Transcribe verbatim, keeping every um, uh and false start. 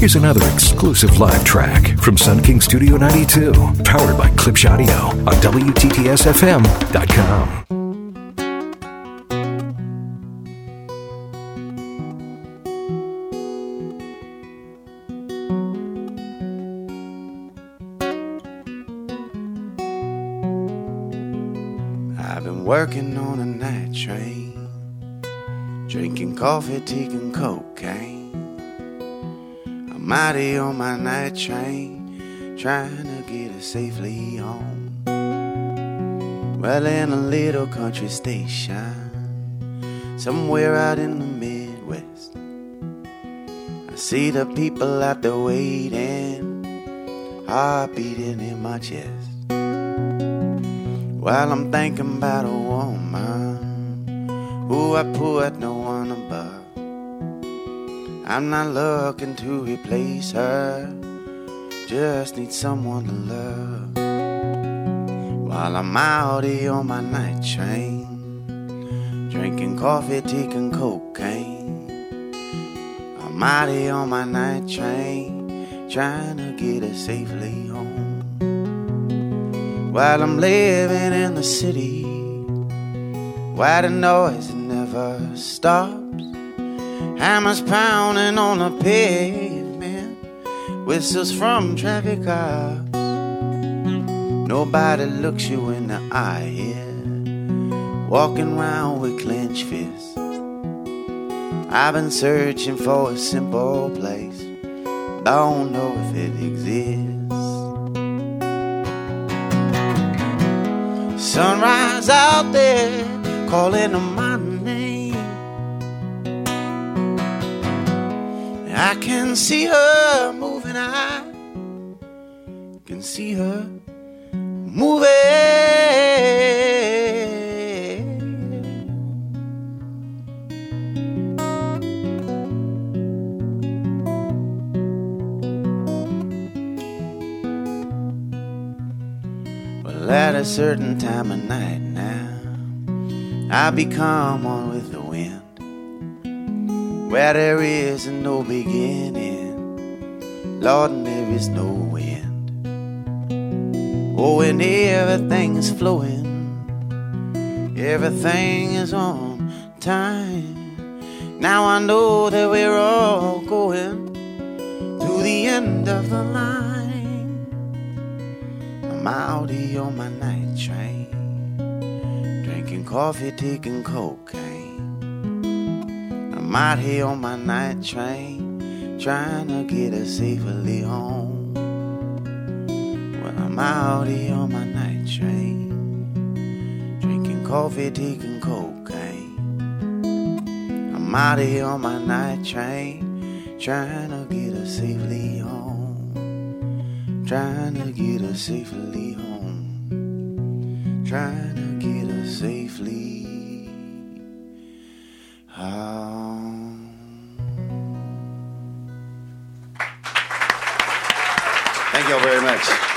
Here's another exclusive live track from Sun King Studio ninety-two, powered by Klipsch Audio on W T T S F M dot com. I've been working on a night train, drinking coffee, taking cocaine. I'm mighty on my night train, trying to get it safely home. Well, in a little country station, somewhere out in the Midwest, I see the people out there waiting, heart beating in my chest. While I'm thinking about a woman who I put no one above, I'm not looking to replace her, just need someone to love. While I'm out here on my night train, drinking coffee, taking cocaine, I'm out here on my night train, trying to get her safely home. While I'm living in the city, where the noise never stops, hammers pounding on the pavement, whistles from traffic cops. Nobody looks you in the eye here, walking around with clenched fists. I've been searching for a simple place, don't know if it exists. Sunrise out there, calling on my name. I can see her moving, I can see her moving. Well, at a certain time of night now, I become one with the wind, where there is no beginning, Lord, and there is no end. Oh, and everything's flowing, everything is on time. Now I know that we're all going to the end of the line. I'm out here on my night train, drinking coffee, taking cocaine. I'm out here on my night train, trying to get us safely home. Well, I'm out here on my night train, drinking coffee, taking cocaine. I'm out here on my night train, trying to get us safely home. Trying to get us safely home. Trying to get us safely home. Thank you all very much.